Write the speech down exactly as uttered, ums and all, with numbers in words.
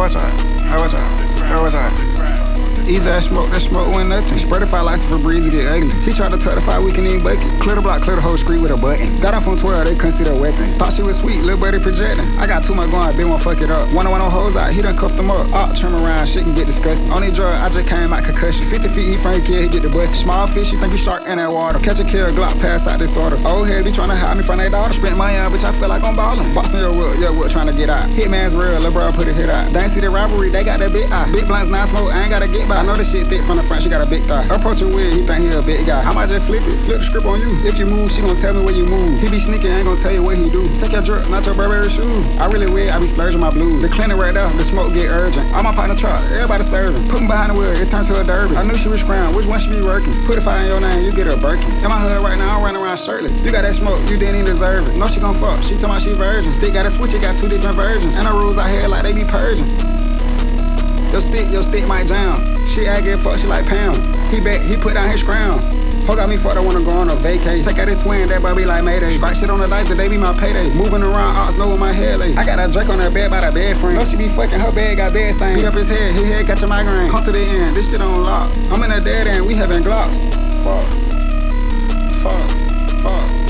what's up? Hey, what's up? Hey, what's up? Easy ass smoke, that smoke wasn't nothing. Spread the fire license for breezy get ugly. He tried to tuck the fire, we can even bucket. Clear the block, clear the whole street with a button. Got off on twelve, they couldn't see their weapon. Thought she was sweet, little buddy projecting. I got too much going, bitch won't fuck it up. One on one on hoes out, he done cuffed them up. Up, turn around, shit can get disgusting. On that drug, I just came out concussion. fifty feet, he frame kid, he get the bus. Small fish, you think you shark in that water. Catch a kill, Glock, pass out disorder. Old head be tryna hide me from that daughter. Spent my young bitch, I feel like I'm ballin'. Boxing your wood, your wood tryna get out. Hitman's real, lil' bro put a hit out. They ain't see the rivalry, they got that big eye. Big blinds, not smoke, I ain't gotta get by. I know this shit thick from the front, she got a big thigh. Approaching weird, he think he a big guy. I might just flip it, flip the script on you. If you move, she gon' tell me where you move. He be sneaking, ain't gon' tell you what he do. Take your drip, not your Burberry shoes. I really weird, I be splurging my blues. The clinic right there, the smoke get urgent. I'm my partner truck, everybody serving. Put him behind the wheel, it turns to a derby. I knew she was scrounged, which one she be working? Put a fire in your name, you get a Birkin. In my hood right now, I'm running around shirtless. You got that smoke, you didn't even deserve it. No, she gon' fuck, she told me she virgin. Stick got a switch, it got two different versions. And the rules I had like they be purging. Your stick, your stick might jam. She I get fuck, she like Pam. He bet, he put down his crown. Ho got me fucked, I wanna go on a vacay. Take out his twin, that boy be like Mayday. Strike shit on the dice, they be my payday. Moving around, ox know where my head lay. I got a Drake on her bed by the bed frame. No, she be fucking, her bed got bed stains. Beat up his head, his head catch a migraine. Come to the end, this shit on lock. I'm in a dead end, we having glocks. Fuck, fuck, fuck.